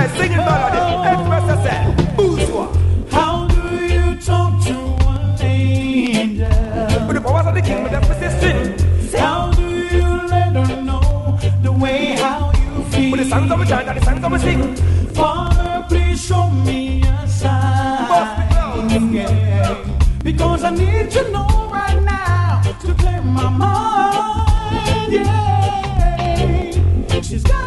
singing melody. Express yourself. Bourgeois. How do you talk to an angel? With the powers of the king, with them persistent. How do you let her know the way how you feel? With the songs of a child and the songs of a sing. Father, please show me a sign. Yeah. Because I need to know right now to clear my mind. Yeah. She's got